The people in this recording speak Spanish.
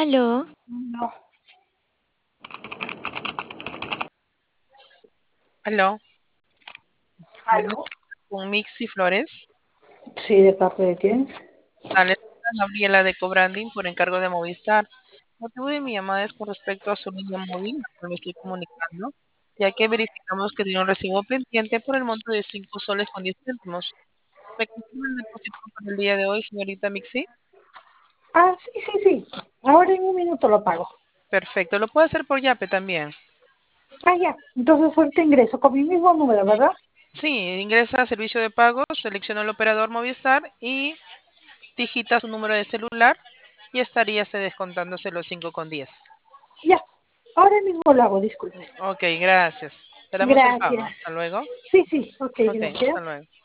Aló, No. Aló, buenas ¿Aló? con Mixi Flores. Sí, ¿de parte de quién? Dale, Gabriela de Cobranding por encargo de Movistar. El motivo de mi llamada es con respecto a su línea móvil, a la que me estoy comunicando, ya que verificamos que tiene un recibo pendiente por el monto de 5 soles con 10 céntimos. ¿Me confirma el depósito para el día de hoy, señorita Mixi? Ah, sí, sí, sí. Ahora en un minuto lo pago. Perfecto, lo puedo hacer por Yape también. Ah, ya. Entonces ahorita ingreso con mi mismo número, ¿verdad? Sí, ingresa a servicio de pagos, selecciona el operador Movistar y digita su número de celular y estaríase descontándose los 5 con 10. Ya. Ahora mismo lo hago, disculpe. Ok, gracias. Esperamos el pago. Gracias. Hasta luego. Sí, sí. Ok, Ok, hasta gracias. luego.